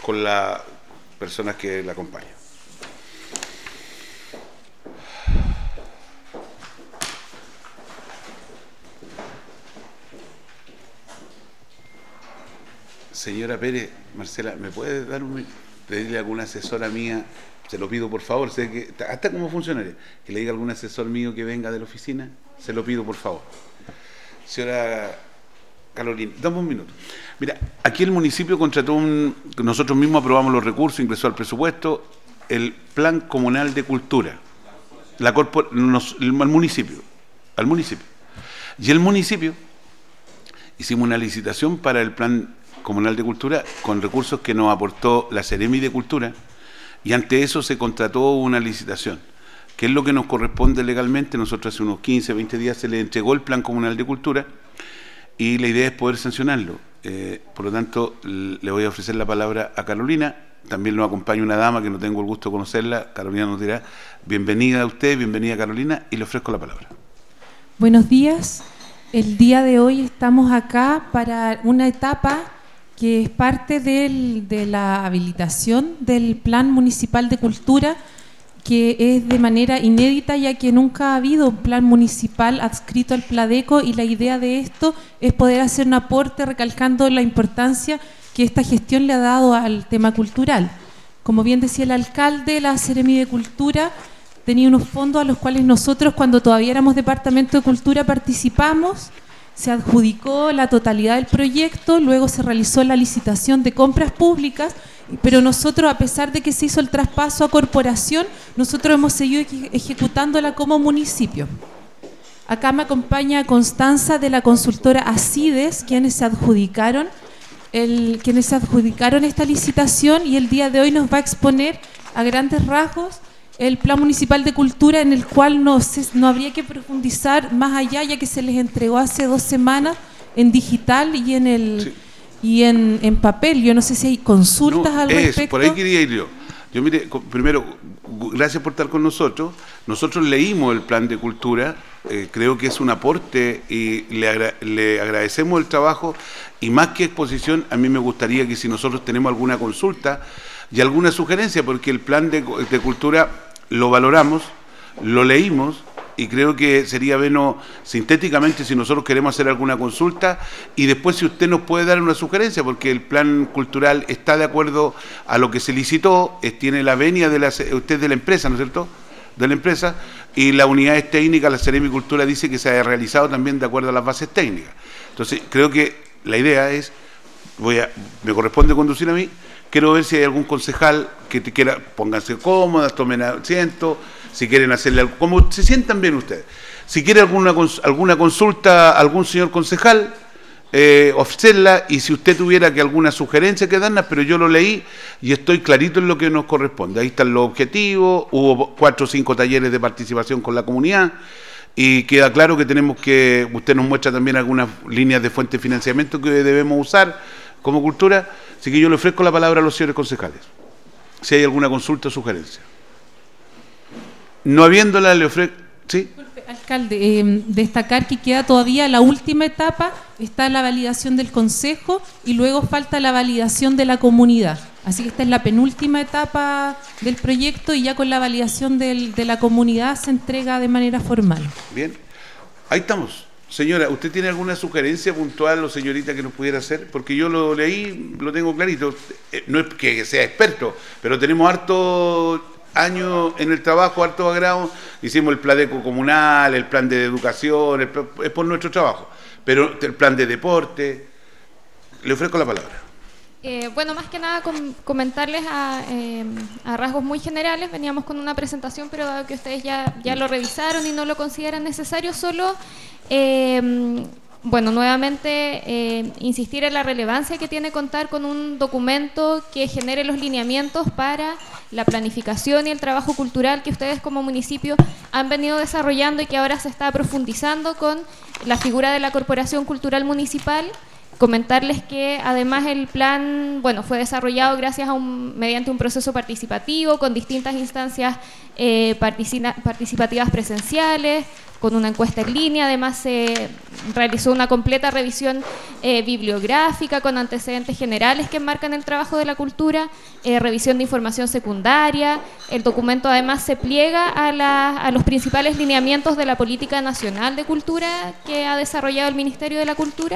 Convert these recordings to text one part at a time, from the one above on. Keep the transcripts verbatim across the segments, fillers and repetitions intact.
con las personas que la acompañan. Señora Pérez, Marcela, ¿me puede dar un pedirle a alguna asesora mía? Se lo pido por favor, sé que hasta como funcionaria, que le diga a algún asesor mío que venga de la oficina, se lo pido por favor. Señora Carolina, dame un minuto. Mira, aquí el municipio contrató un, nosotros mismos aprobamos los recursos, ingresó al presupuesto, el Plan Comunal de Cultura, la corpor, nos, el, al municipio, al municipio. Y el municipio hicimos una licitación para el Plan Comunal de Cultura con recursos que nos aportó la Seremi de Cultura, y ante eso se contrató una licitación, que es lo que nos corresponde legalmente. Nosotros hace unos quince, veinte días se le entregó el Plan Comunal de Cultura y la idea es poder sancionarlo. Eh, por lo tanto, le voy a ofrecer la palabra a Carolina. También nos acompaña una dama que no tengo el gusto de conocerla. Carolina nos dirá, bienvenida a usted, bienvenida Carolina, y le ofrezco la palabra. Buenos días. El día de hoy estamos acá para una etapa que es parte del, de la habilitación del Plan Municipal de Cultura, que es de manera inédita, ya que nunca ha habido un plan municipal adscrito al Pladeco, y la idea de esto es poder hacer un aporte recalcando la importancia que esta gestión le ha dado al tema cultural. Como bien decía el alcalde, la Seremi de Cultura tenía unos fondos a los cuales nosotros, cuando todavía éramos Departamento de Cultura, participamos. Se adjudicó la totalidad del proyecto, luego se realizó la licitación de compras públicas, pero nosotros, a pesar de que se hizo el traspaso a corporación, nosotros hemos seguido ejecutándola como municipio. Acá me acompaña Constanza de la consultora Acides, quienes se adjudicaron, el, quienes se adjudicaron esta licitación, y el día de hoy nos va a exponer a grandes rasgos el Plan Municipal de Cultura, en el cual no, se, no habría que profundizar más allá, ya que se les entregó hace dos semanas en digital y en el sí. y en, en papel. Yo no sé si hay consultas no, al es, respecto. Por ahí quería ir yo. Yo mire, primero, gracias por estar con nosotros. Nosotros leímos el Plan de Cultura, eh, creo que es un aporte y le, agra le agradecemos el trabajo, y más que exposición, a mí me gustaría que si nosotros tenemos alguna consulta y alguna sugerencia, porque el Plan de, de Cultura lo valoramos, lo leímos, y creo que sería bueno sintéticamente si nosotros queremos hacer alguna consulta, y después si usted nos puede dar una sugerencia, porque el plan cultural está de acuerdo a lo que se licitó, es, tiene la venia de la, usted de la empresa, ¿no es cierto?, de la empresa, y las unidades técnicas, la Seremi Cultura dice que se ha realizado también de acuerdo a las bases técnicas. Entonces creo que la idea es, voy a, me corresponde conducir a mí, quiero ver si hay algún concejal que te quiera, pónganse cómodas, tomen asiento, si quieren hacerle algo, como se sientan bien ustedes. Si quiere alguna, alguna consulta, algún señor concejal, eh, ofrecerla, y si usted tuviera que alguna sugerencia que darnos, pero yo lo leí y estoy clarito en lo que nos corresponde. Ahí están los objetivos, hubo cuatro o cinco talleres de participación con la comunidad, y queda claro que tenemos que, usted nos muestra también algunas líneas de fuente de financiamiento que debemos usar como cultura. Así que yo le ofrezco la palabra a los señores concejales, si hay alguna consulta o sugerencia. No habiéndola, le ofrezco... ¿Sí? Disculpe, alcalde, eh, destacar que queda todavía la última etapa, está la validación del Consejo y luego falta la validación de la comunidad. Así que esta es la penúltima etapa del proyecto, y ya con la validación del, de la comunidad se entrega de manera formal. Bien, ahí estamos. Señora, ¿usted tiene alguna sugerencia puntual o señorita que nos pudiera hacer? Porque yo lo leí, lo tengo clarito. No es que sea experto, pero tenemos harto años en el trabajo, harto agrado. Hicimos el Pladeco comunal, el plan de educación, el plan, es por nuestro trabajo. Pero el plan de deporte, le ofrezco la palabra. Eh, bueno, más que nada com comentarles a, eh, a rasgos muy generales. Veníamos con una presentación, pero dado que ustedes ya, ya lo revisaron y no lo consideran necesario, solo... Eh, bueno, nuevamente eh, insistir en la relevancia que tiene contar con un documento que genere los lineamientos para la planificación y el trabajo cultural que ustedes como municipio han venido desarrollando, y que ahora se está profundizando con la figura de la Corporación Cultural Municipal, comentarles que además el plan, bueno, fue desarrollado gracias a un, mediante un proceso participativo con distintas instancias eh, participa- participativas presenciales, con una encuesta en línea. Además se realizó una completa revisión eh, bibliográfica con antecedentes generales que enmarcan el trabajo de la cultura, eh, revisión de información secundaria. El documento además se pliega a, la, a los principales lineamientos de la Política Nacional de Cultura que ha desarrollado el Ministerio de la Cultura,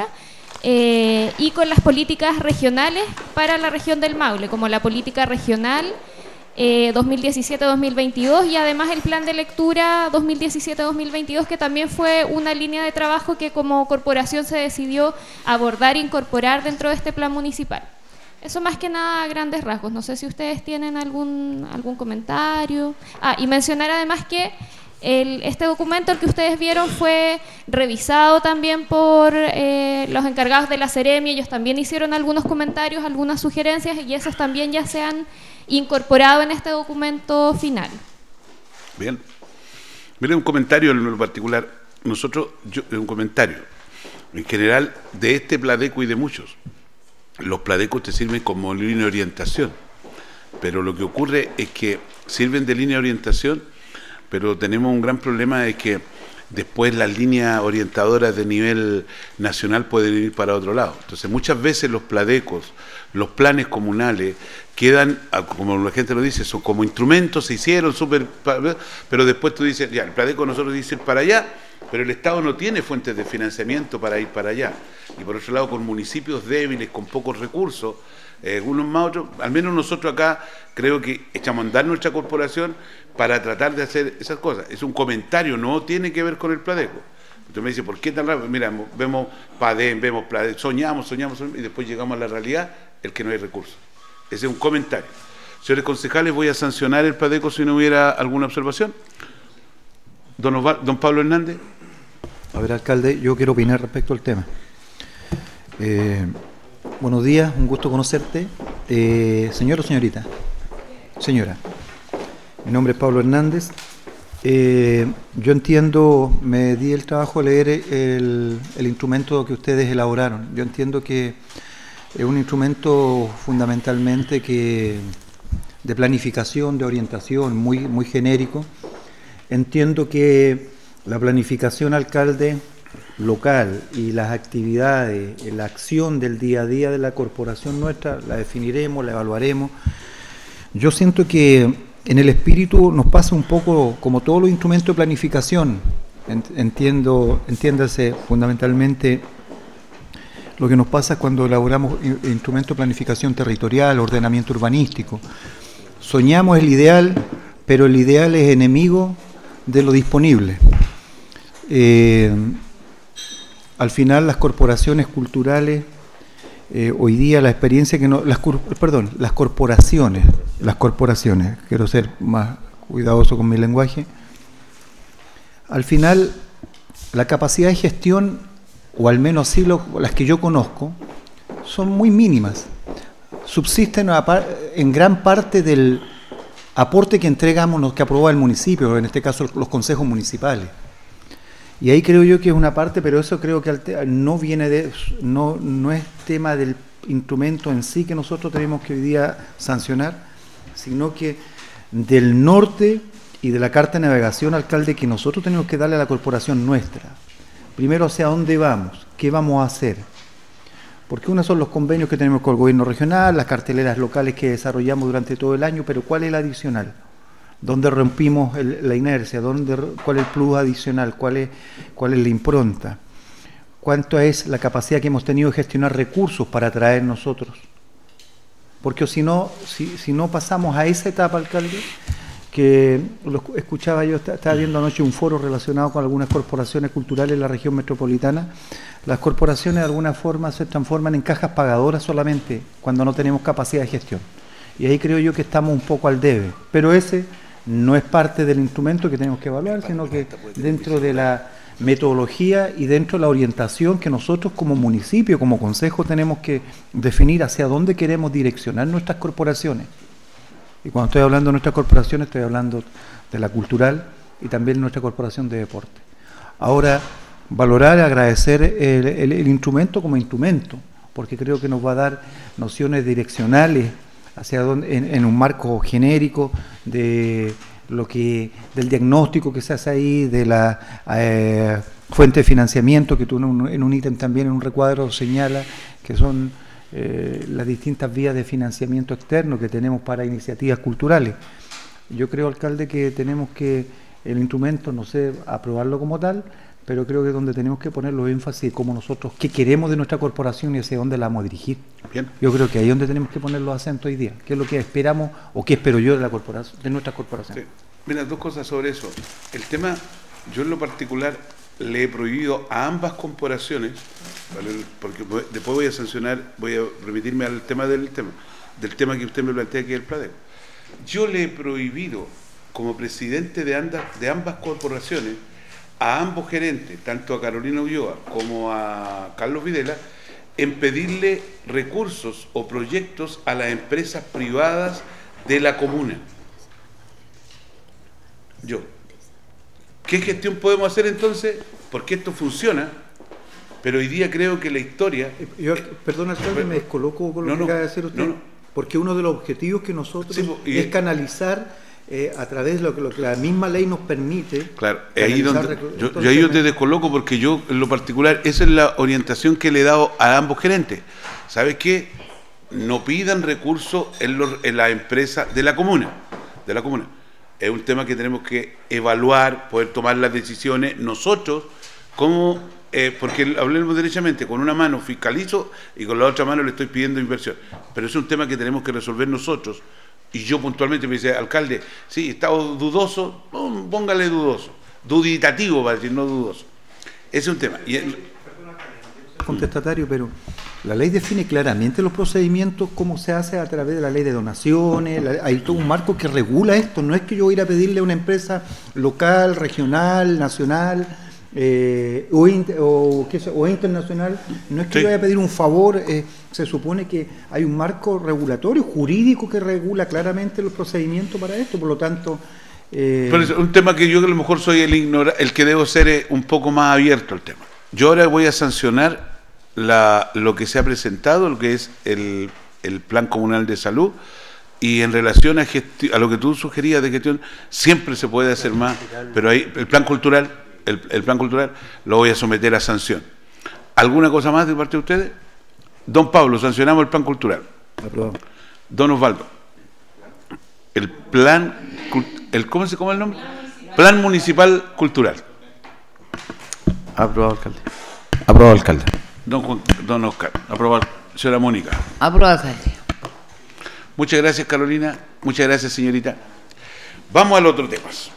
eh, y con las políticas regionales para la región del Maule, como la política regional Eh, dos mil diecisiete a dos mil veintidós, y además el plan de lectura dos mil diecisiete a dos mil veintidós, que también fue una línea de trabajo que como corporación se decidió abordar e incorporar dentro de este plan municipal. Eso más que nada a grandes rasgos. No sé si ustedes tienen algún, algún comentario. Ah, y mencionar además que el, este documento, el que ustedes vieron, fue revisado también por eh, los encargados de la Seremi. Ellos también hicieron algunos comentarios, algunas sugerencias, y esos también ya se han incorporado en este documento final. Bien. Mire, un comentario en lo particular. Nosotros, yo, un comentario, en general, de este Pladeco y de muchos. Los Pladecos te sirven como línea de orientación, pero lo que ocurre es que sirven de línea de orientación, pero tenemos un gran problema de que después las líneas orientadoras de nivel nacional pueden ir para otro lado. Entonces muchas veces los Pladecos, los planes comunales, quedan, como la gente lo dice, son como instrumentos, se hicieron súper, pero después tú dices, ya, el Pladeco nosotros dice ir para allá, pero el Estado no tiene fuentes de financiamiento para ir para allá. Y por otro lado, con municipios débiles, con pocos recursos, eh, unos más otros, al menos nosotros acá creo que echamos a andar nuestra corporación para tratar de hacer esas cosas. Es un comentario, no tiene que ver con el Pladeco. Entonces me dice, ¿por qué tan rápido? Mira, vemos Padem, vemos Pladeco, soñamos, soñamos, soñamos, y después llegamos a la realidad, el que no hay recursos. Ese es un comentario. Señores concejales, voy a sancionar el Pladeco si no hubiera alguna observación. Don, Osval, don Pablo Hernández. A ver, alcalde, yo quiero opinar respecto al tema. Eh, buenos días, un gusto conocerte. Eh, señor o señorita. Señora. Mi nombre es Pablo Hernández. Eh, yo entiendo, me di el trabajo de leer el, el instrumento que ustedes elaboraron. Yo entiendo que es un instrumento fundamentalmente que de planificación, de orientación, muy, muy genérico. Entiendo que la planificación, alcalde, local y las actividades, la acción del día a día de la corporación nuestra, la definiremos, la evaluaremos. Yo siento que en el espíritu nos pasa un poco como todos los instrumentos de planificación. Entiendo, entiéndase fundamentalmente lo que nos pasa cuando elaboramos instrumentos de planificación territorial, ordenamiento urbanístico. Soñamos el ideal, pero el ideal es enemigo de lo disponible. Eh, al final las corporaciones culturales, eh, hoy día la experiencia que no, las, perdón, las corporaciones, las corporaciones, quiero ser más cuidadoso con mi lenguaje, al final la capacidad de gestión, o al menos así lo, las que yo conozco, son muy mínimas. Subsisten en gran parte del aporte que entregamos, que aprueba el municipio, en este caso los consejos municipales. Y ahí creo yo que es una parte, pero eso creo que no viene de, no, no es tema del instrumento en sí que nosotros tenemos que hoy día sancionar, sino que del norte y de la carta de navegación, alcalde, que nosotros tenemos que darle a la corporación nuestra. Primero, hacia dónde vamos, qué vamos a hacer. Porque uno son los convenios que tenemos con el gobierno regional, las carteleras locales que desarrollamos durante todo el año, pero ¿cuál es el adicional? ¿Dónde rompimos el, la inercia? ¿Dónde, ¿Cuál es el plus adicional? ¿Cuál es, cuál es la impronta? ¿Cuánto es la capacidad que hemos tenido de gestionar recursos para atraer nosotros? Porque si no, si, si no pasamos a esa etapa, alcalde, que lo escuchaba yo, estaba viendo anoche un foro relacionado con algunas corporaciones culturales en la región metropolitana. Las corporaciones de alguna forma se transforman en cajas pagadoras solamente cuando no tenemos capacidad de gestión. Y ahí creo yo que estamos un poco al debe. Pero ese no es parte del instrumento que tenemos que evaluar, sino que dentro de la metodología y dentro de la orientación que nosotros como municipio, como consejo, tenemos que definir hacia dónde queremos direccionar nuestras corporaciones. Y cuando estoy hablando de nuestras corporaciones, estoy hablando de la cultural y también de nuestra corporación de deporte. Ahora, valorar, agradecer el, el, el instrumento como instrumento. porque creo que nos va a dar nociones direccionales hacia donde, en, en un marco genérico de lo que, del diagnóstico que se hace ahí, de la eh, fuente de financiamiento que tú en un, en un ítem también, en un recuadro señala que son eh, las distintas vías de financiamiento externo que tenemos para iniciativas culturales. Yo creo, alcalde, que tenemos que el instrumento, no sé, aprobarlo como tal, pero creo que es donde tenemos que poner los énfasis como nosotros, qué queremos de nuestra corporación y hacia dónde la vamos a dirigir. Bien. Yo creo que ahí es donde tenemos que poner los acentos hoy día, qué es lo que esperamos o qué espero yo de la corporación, de nuestra corporación. Sí. Mira, dos cosas sobre eso. El tema, yo en lo particular le he prohibido a ambas corporaciones, ¿vale? Porque después voy a sancionar, voy a remitirme al tema del tema, del tema que usted me plantea aquí del Pladeco. Yo le he prohibido, como presidente de, anda, de ambas corporaciones, a ambos gerentes, tanto a Carolina Ulloa como a Carlos Videla, en pedirle recursos o proyectos a las empresas privadas de la comuna. Yo. ¿Qué gestión podemos hacer entonces? Porque esto funciona, pero hoy día creo que la historia... Yo, perdón, alcalde, me descoloco con lo no, que no, acaba de decir usted, no, no. porque uno de los objetivos que nosotros Sí, y, es canalizar eh, a través de lo que, lo que la misma ley nos permite. Claro, ahí donde, entonces, yo, yo ahí yo te descoloco porque yo, en lo particular, esa es la orientación que le he dado a ambos gerentes. ¿Sabes qué? No pidan recursos en, los, en la empresa de la comuna, de la comuna. Es un tema que tenemos que evaluar, poder tomar las decisiones nosotros, como, eh, porque hablemos derechamente, con una mano fiscalizo y con la otra mano le estoy pidiendo inversión. Pero es un tema que tenemos que resolver nosotros. Y yo puntualmente me dice, alcalde, sí, está dudoso, no, póngale dudoso, duditativo para decir, no dudoso. Ese es un tema. Y el, contestatario, pero la ley define claramente los procedimientos, cómo se hace a través de la ley de donaciones, la, hay todo un marco que regula esto, no es que yo voy a ir a pedirle a una empresa local, regional, nacional eh, o, inter, o, ¿qué sé, o internacional, no es que sí. yo vaya a pedir un favor, eh, se supone que hay un marco regulatorio, jurídico que regula claramente los procedimientos para esto, por lo tanto... Eh, pero es un tema que yo que a lo mejor soy el, ignora, el que debo ser eh, un poco más abierto al tema. Yo ahora voy a sancionar La, lo que se ha presentado, lo que es el, el Plan Comunal de Salud, y en relación a, gesti- a lo que tú sugerías de gestión, siempre se puede hacer más, pero ahí el plan cultural, el, el plan cultural lo voy a someter a sanción. ¿Alguna cosa más de parte de ustedes? Don Pablo, sancionamos el plan cultural. Aprobado. Don Osvaldo, el plan, el, ¿cómo se llama el nombre? Plan Municipal Cultural. Aprobado, alcalde. Aprobado, alcalde. Don, Juan, don Oscar, aprobado. Señora Mónica. Aprobado, alcalde. Muchas gracias, Carolina. Muchas gracias, señorita. Vamos al otro tema.